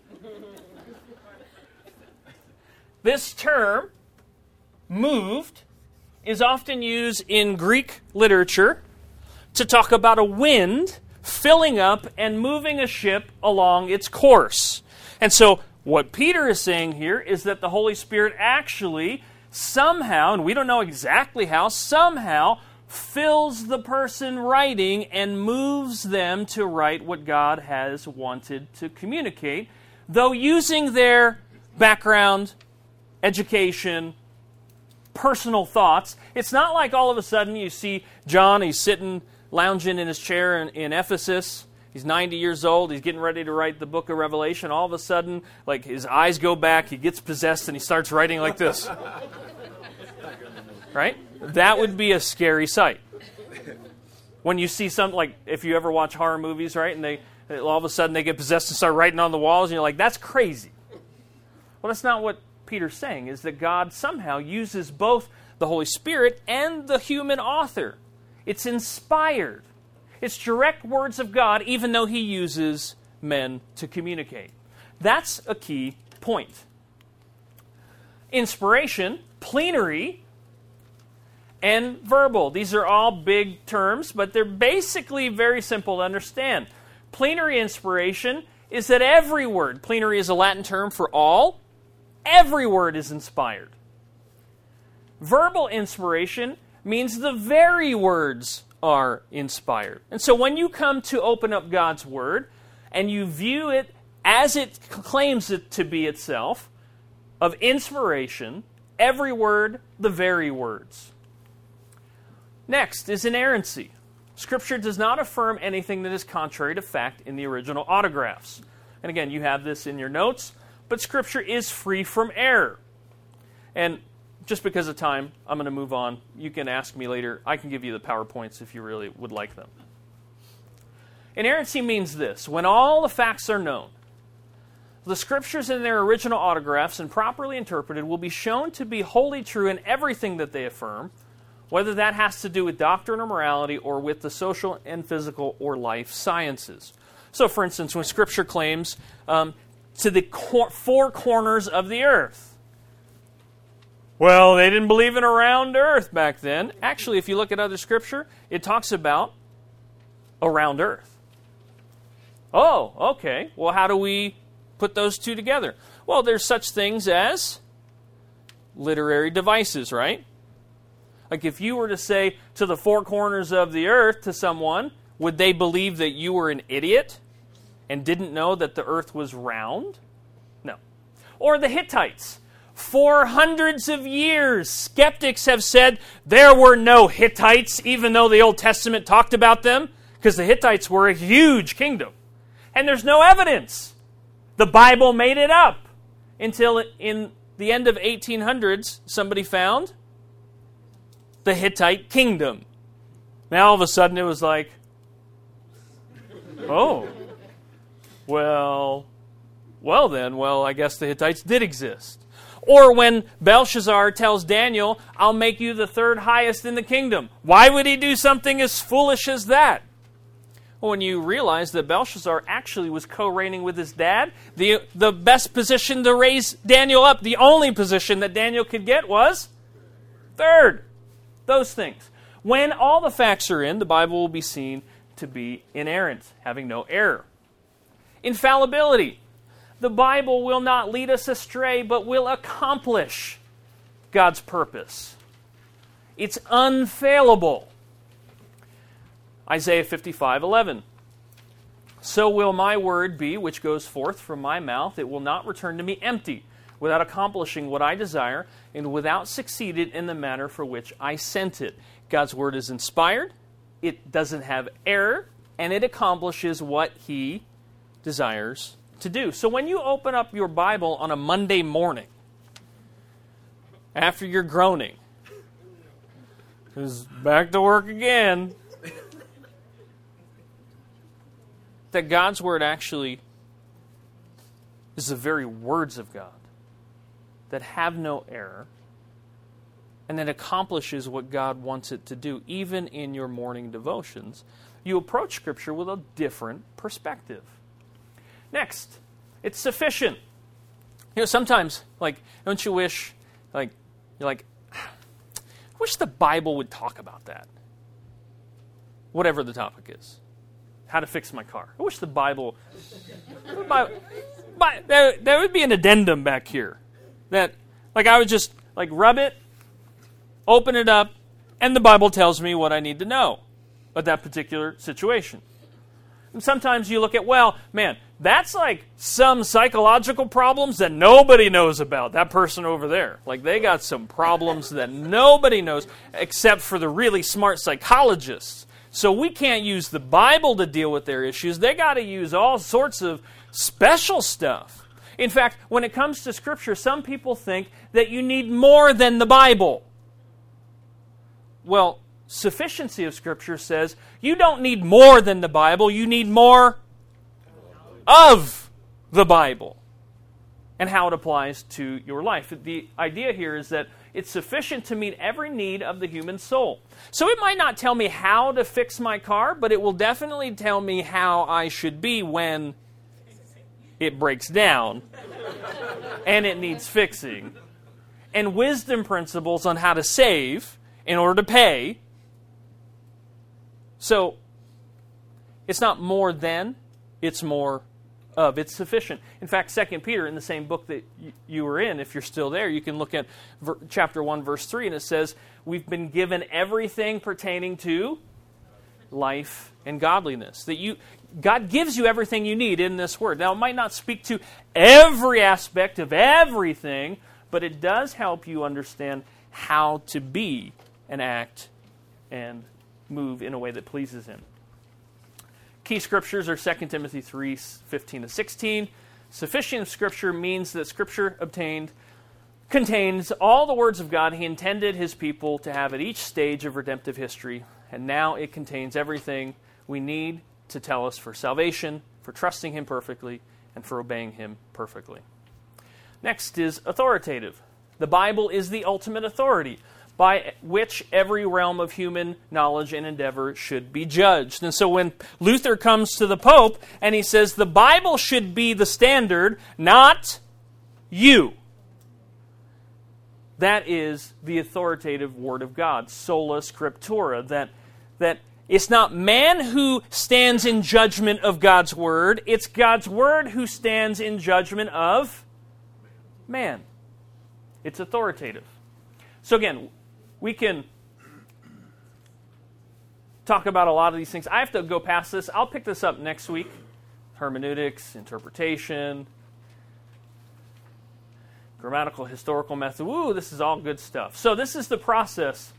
This term, "moved," is often used in Greek literature to talk about a wind filling up and moving a ship along its course. And so what Peter is saying here is that the Holy Spirit actually somehow, and we don't know exactly how, somehow fills the person writing and moves them to write what God has wanted to communicate, though using their background, education, personal thoughts. It's not like all of a sudden you see John, he's sitting, lounging in his chair in, in Ephesus. He's ninety years old. He's getting ready to write the book of Revelation. All of a sudden, like, his eyes go back, he gets possessed, and he starts writing like this. Right? That would be a scary sight. When you see something like, if you ever watch horror movies, right, and they all of a sudden they get possessed and start writing on the walls, and you're like, that's crazy. Well, that's not what Peter's saying, is that God somehow uses both the Holy Spirit and the human author. It's inspired. It's direct words of God, even though he uses men to communicate. That's a key point. Inspiration, plenary, and verbal. These are all big terms, but they're basically very simple to understand. Plenary inspiration is that every word, plenary is a Latin term for all, every word is inspired. Verbal inspiration means the very words are inspired. And so when you come to open up God's Word and you view it as it claims it to be itself, of inspiration, every word, the very words. Next is inerrancy. Scripture does not affirm anything that is contrary to fact in the original autographs. And again, you have this in your notes, but Scripture is free from error. And just because of time, I'm going to move on. You can ask me later. I can give you the PowerPoints if you really would like them. Inerrancy means this: when all the facts are known, the Scriptures in their original autographs and properly interpreted will be shown to be wholly true in everything that they affirm, whether that has to do with doctrine or morality or with the social and physical or life sciences. So, for instance, when Scripture claims um, to the cor- four corners of the earth, well, they didn't believe in a round earth back then. Actually, if you look at other scripture, it talks about a round earth. Oh, okay. Well, how do we put those two together? Well, there's such things as literary devices, right? Like if you were to say to the four corners of the earth to someone, would they believe that you were an idiot and didn't know that the earth was round? No. Or the Hittites. For hundreds of years, skeptics have said there were no Hittites, even though the Old Testament talked about them, because the Hittites were a huge kingdom. And there's no evidence. The Bible made it up until in the end of eighteen hundreds, somebody found the Hittite kingdom. Now all of a sudden it was like, oh, well, well then, well, I guess the Hittites did exist. Or when Belshazzar tells Daniel, I'll make you the third highest in the kingdom. Why would he do something as foolish as that? Well, when you realize that Belshazzar actually was co-reigning with his dad, the, the best position to raise Daniel up, the only position that Daniel could get was third. Those things. When all the facts are in, the Bible will be seen to be inerrant, having no error. Infallibility. The Bible will not lead us astray, but will accomplish God's purpose. It's unfailable. Isaiah fifty-five eleven. So will my word be which goes forth from my mouth. It will not return to me empty, without accomplishing what I desire, and without succeeded in the manner for which I sent it. God's word is inspired, it doesn't have error, and it accomplishes what He desires to do. So when you open up your Bible on a Monday morning, after you're groaning, because back to work again, that God's word actually is the very words of God that have no error, and that accomplishes what God wants it to do, even in your morning devotions, you approach Scripture with a different perspective. Next, it's sufficient. You know, sometimes, like, don't you wish, like, you're like, I wish the Bible would talk about that. Whatever the topic is. How to fix my car. I wish the Bible, the Bible but there, there would be an addendum back here. That, like, I would just, like, rub it, open it up, and the Bible tells me what I need to know about that particular situation. And sometimes you look at, well, man, that's like some psychological problems that nobody knows about. That person over there. Like, they got some problems that nobody knows except for the really smart psychologists. So we can't use the Bible to deal with their issues. They got to use all sorts of special stuff. In fact, when it comes to Scripture, some people think that you need more than the Bible. Well, sufficiency of Scripture says you don't need more than the Bible, you need more of the Bible and how it applies to your life. The idea here is that it's sufficient to meet every need of the human soul. So it might not tell me how to fix my car, but it will definitely tell me how I should be when it breaks down and it needs fixing. And wisdom principles on how to save in order to pay. So it's not more than, it's more of. It's sufficient. In fact, Second Peter, in the same book that you were in, if you're still there, you can look at chapter one, verse three, and it says, we've been given everything pertaining to life and godliness. That you, God gives you everything you need in this word. Now, it might not speak to every aspect of everything, but it does help you understand how to be and act and move in a way that pleases Him. Key scriptures are Second Timothy three, fifteen to sixteen. Sufficient Scripture means that Scripture obtained contains all the words of God He intended His people to have at each stage of redemptive history, and now it contains everything we need to tell us for salvation, for trusting Him perfectly, and for obeying Him perfectly. Next is authoritative. The Bible is the ultimate authority by which every realm of human knowledge and endeavor should be judged. And so when Luther comes to the Pope and he says, the Bible should be the standard, not you. That is the authoritative Word of God, sola scriptura, that, that it's not man who stands in judgment of God's Word, it's God's Word who stands in judgment of man. It's authoritative. So again, we can talk about a lot of these things. I have to go past this. I'll pick this up next week. Hermeneutics, interpretation, grammatical, historical method. Woo, this is all good stuff. So this is the process.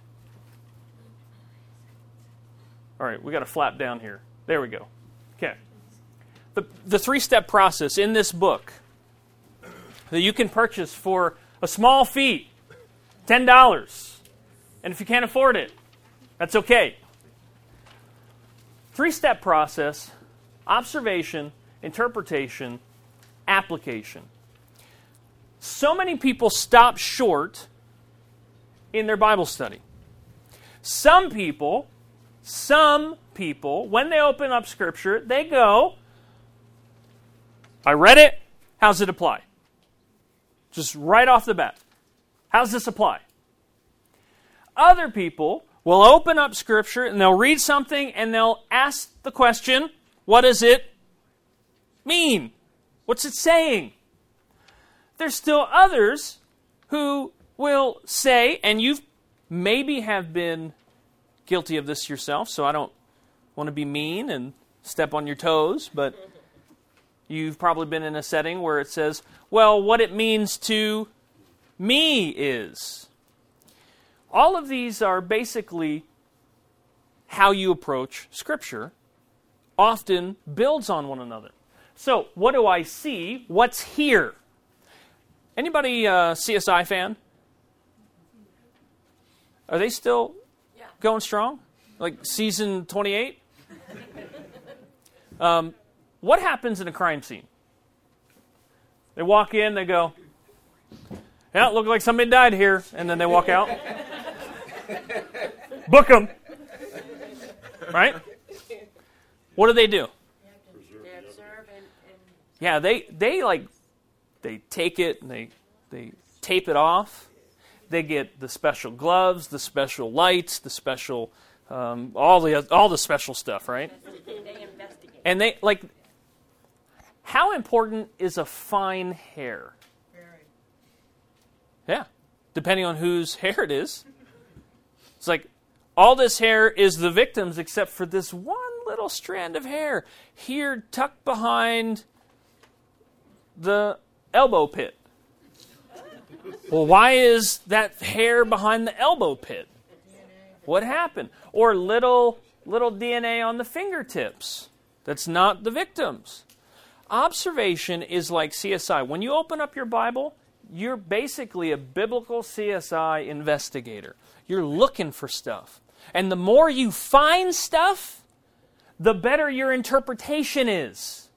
All right, we got to flap down here. There we go. Okay. The, the three-step process in this book that you can purchase for a small fee, ten dollars. And if you can't afford it, that's okay. Three-step process: observation, interpretation, application. So many people stop short in their Bible study. Some people, some people, when they open up Scripture, they go, I read it, how's it apply? Just right off the bat. How's this apply? Other people will open up Scripture and they'll read something and they'll ask the question, what does it mean? What's it saying? There's still others who will say, and you maybe have been guilty of this yourself, so I don't want to be mean and step on your toes, but you've probably been in a setting where it says, well, what it means to me is. All of these are basically how you approach Scripture, often builds on one another. So, what do I see? What's here? Anybody uh, C S I fan? Are they still Yeah. going strong? Like season twenty-eight? um, what happens in a crime scene? They walk in, they go, yeah, it looked like somebody died here, and then they walk out. Book them. Right? What do they do? They observe and, and Yeah, they, they like, they take it and they, they tape it off. They get the special gloves, the special lights, the special, um, all the all the special stuff, right? they investigate. And they, like, how important is a fine hair? Very. Yeah, depending on whose hair it is. It's like, all this hair is the victim's except for this one little strand of hair here tucked behind the elbow pit. Well, why is that hair behind the elbow pit? What happened? Or little little D N A on the fingertips. That's not the victim's. Observation is like C S I. When you open up your Bible, you're basically a biblical C S I investigator. You're looking for stuff. And the more you find stuff, the better your interpretation is.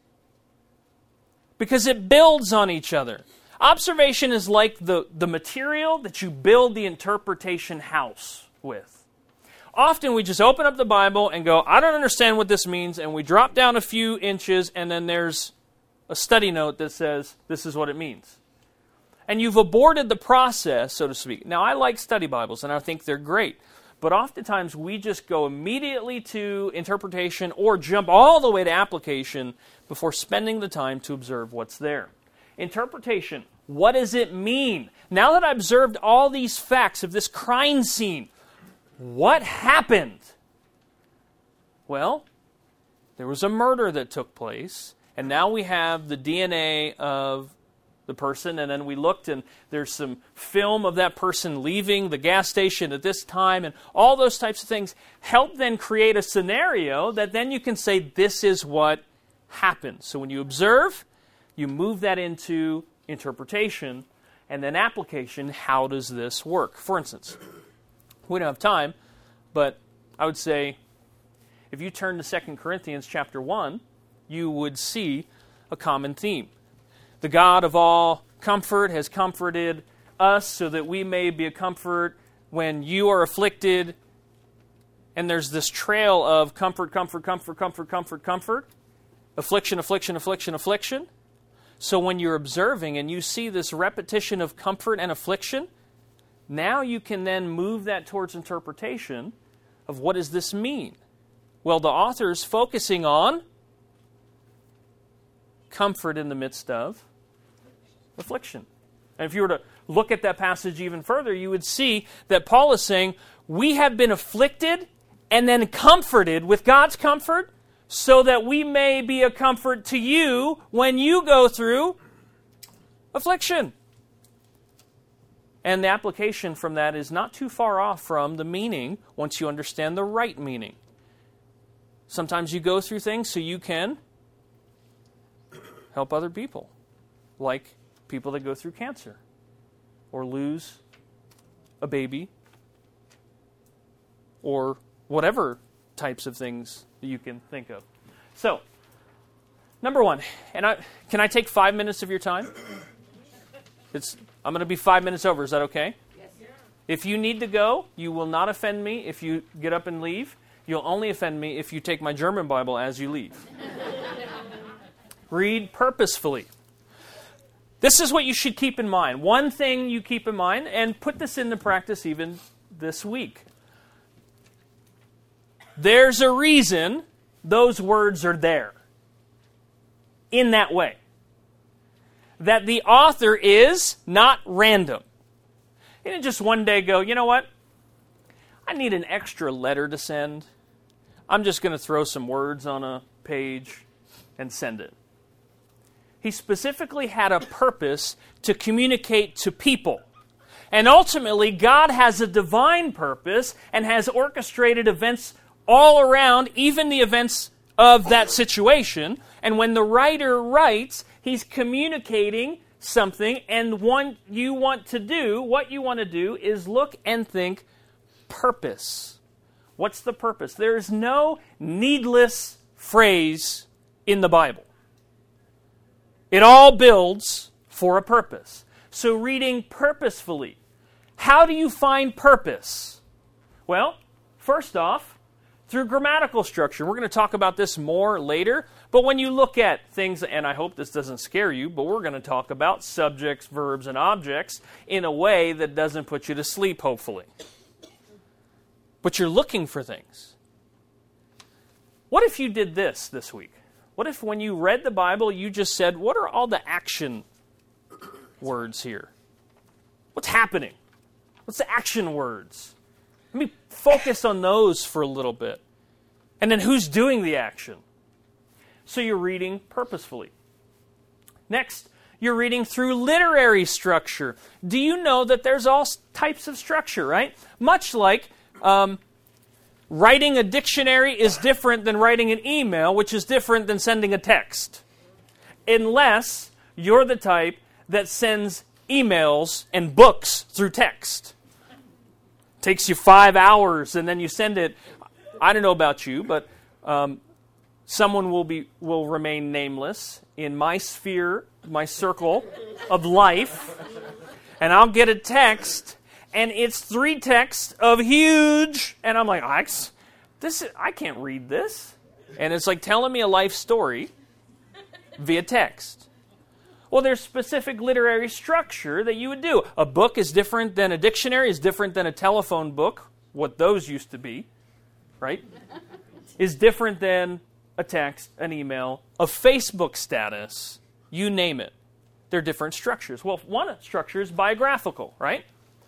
Because it builds on each other. Observation is like the, the material that you build the interpretation house with. Often we just open up the Bible and go, I don't understand what this means, and we drop down a few inches, and then there's a study note that says, this is what it means. And you've aborted the process, so to speak. Now, I like study Bibles, and I think they're great. But oftentimes we just go immediately to interpretation or jump all the way to application before spending the time to observe what's there. Interpretation. What does it mean? Now that I've observed all these facts of this crime scene, what happened? Well, there was a murder that took place, and now we have the D N A of the person, and then we looked and there's some film of that person leaving the gas station at this time, and all those types of things help then create a scenario that then you can say this is what happened. So when you observe, you move that into interpretation, and then application. How does this work? For instance, we don't have time, but I would say if you turn to Second Corinthians chapter one, you would see a common theme. The God of all comfort has comforted us so that we may be a comfort when you are afflicted. And there's this trail of comfort, comfort, comfort, comfort, comfort, comfort. Affliction, affliction, affliction, affliction. So when you're observing and you see this repetition of comfort and affliction, Now you can then move that towards interpretation of what does this mean? Well, the author is focusing on comfort in the midst of affliction. And if you were to look at that passage even further, you would see that Paul is saying, we have been afflicted and then comforted with God's comfort so that we may be a comfort to you when you go through affliction. And the application from that is not too far off from the meaning once you understand the right meaning. Sometimes you go through things so you can help other people, like people that go through cancer or lose a baby or whatever types of things that you can think of. So, number one, and I, can I take five minutes of your time? It's I'm going to be five minutes over. Is that okay? Yes, sir. If you need to go, you will not offend me if you get up and leave. You'll only offend me if you take my German Bible as you leave. Read purposefully. This is what you should keep in mind. One thing you keep in mind, and put this into practice even this week. There's a reason those words are there. In that way. That the author is not random. He didn't just one day go, you know what? I need an extra letter to send. I'm just going to throw some words on a page and send it. He specifically had a purpose to communicate to people. And ultimately, God has a divine purpose and has orchestrated events all around, even the events of that situation. And when the writer writes, he's communicating something, and what you want to do, what you want to do is look and think purpose. What's the purpose? There is no needless phrase in the Bible. It all builds for a purpose. So reading purposefully. How do you find purpose? Well, first off, through grammatical structure. We're going to talk about this more later. But when you look at things, and I hope this doesn't scare you, but we're going to talk about subjects, verbs, and objects in a way that doesn't put you to sleep, hopefully. But you're looking for things. What if you did this this week? What if when you read the Bible, you just said, what are all the action words here? What's happening? What's the action words? Let me focus on those for a little bit. And then who's doing the action? So you're reading purposefully. Next, you're reading through literary structure. Do you know that there's all types of structure, right? Much like um, writing a dictionary is different than writing an email, which is different than sending a text. Unless you're the type that sends emails and books through text. Takes you five hours and then you send it. I don't know about you, but um, someone will be will remain nameless in my sphere, my circle of life, and I'll get a text, and it's three texts of huge, and I'm like, I, this is, I can't read this, and it's like telling me a life story via text. Well, there's specific literary structure that you would do. A book is different than a dictionary, is different than a telephone book, what those used to be, right? Is different than a text, an email, a Facebook status, you name it. They're different structures. Well, one structure is biographical, right?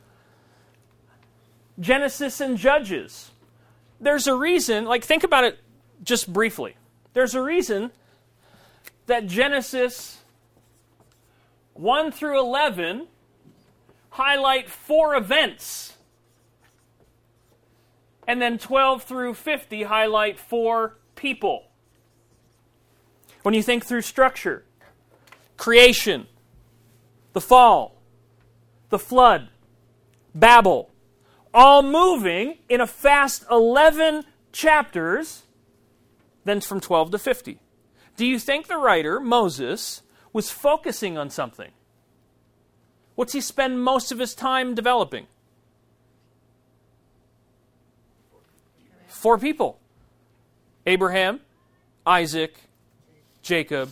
Genesis and Judges. There's a reason, like think about it just briefly. There's a reason that Genesis one through eleven highlight four events. And then twelve through fifty highlight four people. When you think through structure, creation, the fall, the flood, Babel, all moving in a fast eleven chapters, then from twelve to fifty. Do you think the writer, Moses, was focusing on something? What's he spend most of his time developing? Four people. Abraham, Isaac, Jacob,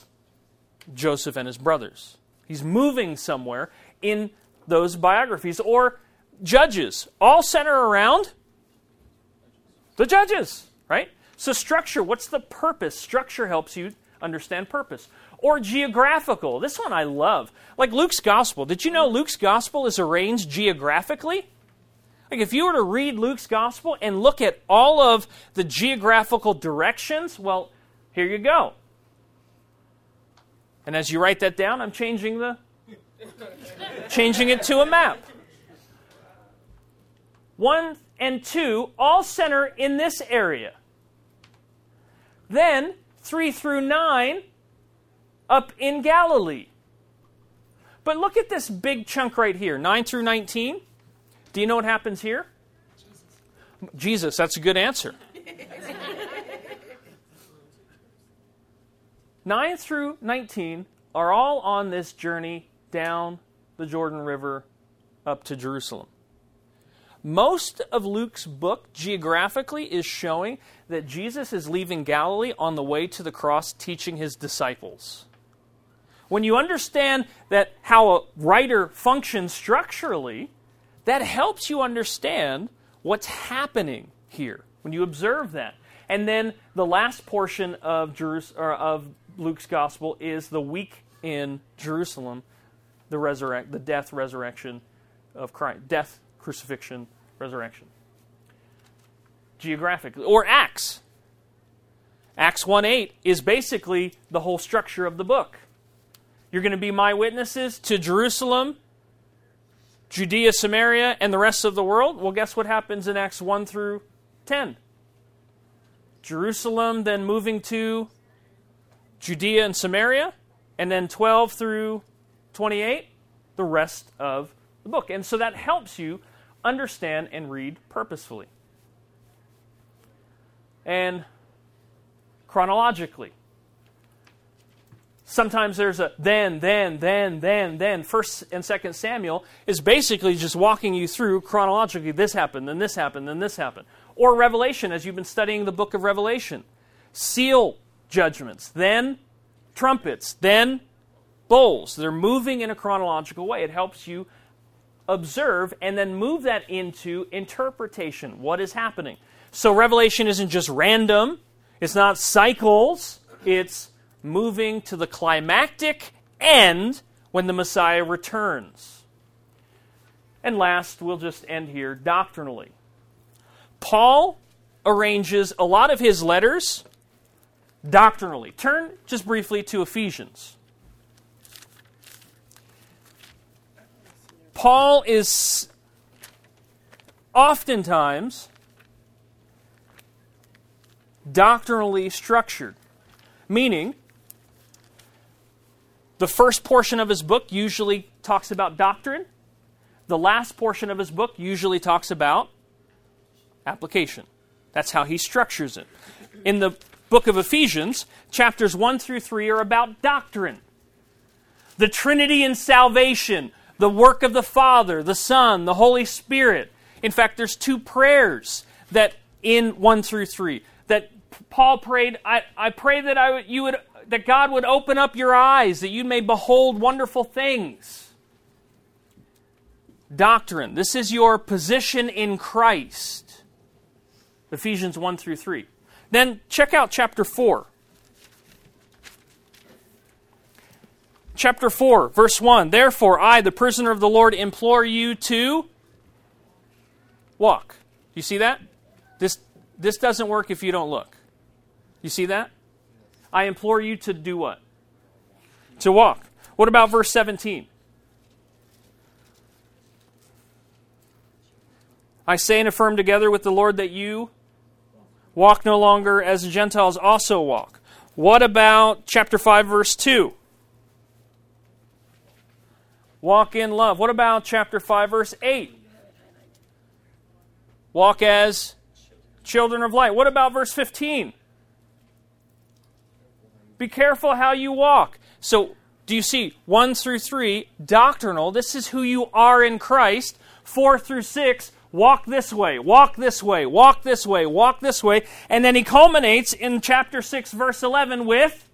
Joseph, and his brothers. He's moving somewhere in those biographies. Or Judges all center around the judges, right? So structure, what's the purpose? Structure helps you understand purpose. Or geographical. This one I love. Like Luke's Gospel. Did you know Luke's Gospel is arranged geographically? Like if you were to read Luke's Gospel and look at all of the geographical directions, well, here you go. And as you write that down, I'm changing the changing it to a map. One and two all center in this area. Then three through nine up in Galilee. But look at this big chunk right here, nine through nineteen. Do you know what happens here? Jesus. Jesus, that's a good answer. nine through nineteen are all on this journey down the Jordan River up to Jerusalem. Most of Luke's book geographically is showing that Jesus is leaving Galilee on the way to the cross teaching his disciples. When you understand that how a writer functions structurally, that helps you understand what's happening here when you observe that. And then the last portion of Jerus- or of Luke's gospel is the week in Jerusalem, the resurrect, the death, resurrection of Christ, death, crucifixion, resurrection. Geographically, or Acts. Acts one eight is basically the whole structure of the book. You're going to be my witnesses to Jerusalem, Judea, Samaria, and the rest of the world. Well, guess what happens in Acts one through ten? Jerusalem, then moving to Judea and Samaria, and then twelve through twenty-eight, the rest of the book. And so that helps you understand and read purposefully. And chronologically. Sometimes there's a then, then, then, then, then. First and Second Samuel is basically just walking you through chronologically. This happened, then this happened, then this happened. Or Revelation, as you've been studying the book of Revelation. Seal judgments, then trumpets, then bowls. They're moving in a chronological way. It helps you observe and then move that into interpretation. What is happening? So Revelation isn't just random. It's not cycles. It's moving to the climactic end when the Messiah returns. And last, we'll just end here doctrinally. Paul arranges a lot of his letters doctrinally. Turn just briefly to Ephesians. Paul is oftentimes doctrinally structured, meaning the first portion of his book usually talks about doctrine. The last portion of his book usually talks about application. That's how he structures it. In the book of Ephesians, chapters one through three are about doctrine. The Trinity in salvation, the work of the Father, the Son, the Holy Spirit. In fact, there's two prayers that in one through three that Paul prayed. I, I pray that I you would that God would open up your eyes, that you may behold wonderful things. Doctrine. This is your position in Christ. Ephesians one through three. Then check out chapter four. Chapter four, verse one. Therefore, I, the prisoner of the Lord, implore you to walk. You see that? This, this doesn't work if you don't look. You see that? I implore you to do what? To walk. What about verse seventeen? I say and affirm together with the Lord that you walk no longer as the Gentiles also walk. What about chapter five, verse two? Walk in love. What about chapter five, verse eight? Walk as children of light. What about verse fifteen? Be careful how you walk. So, do you see? one through three, doctrinal. This is who you are in Christ. four through six, walk this way, walk this way, walk this way, walk this way. And then he culminates in chapter six, verse eleven with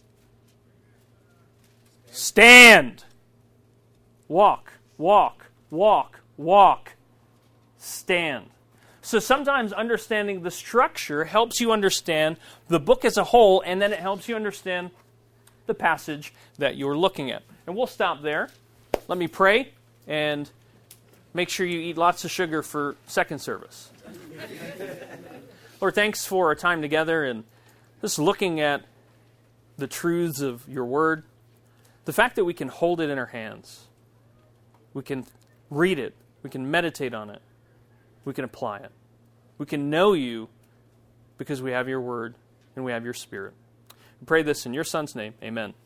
stand. Walk, walk, walk, walk, stand. So sometimes understanding the structure helps you understand the book as a whole, and then it helps you understand the passage that you're looking at. And we'll stop there. Let me pray, and make sure you eat lots of sugar for second service. Lord, thanks for our time together and just looking at the truths of your word. The fact that we can hold it in our hands. We can read it. We can meditate on it. We can apply it. We can know you because we have your word and we have your spirit. We pray this in your Son's name. Amen.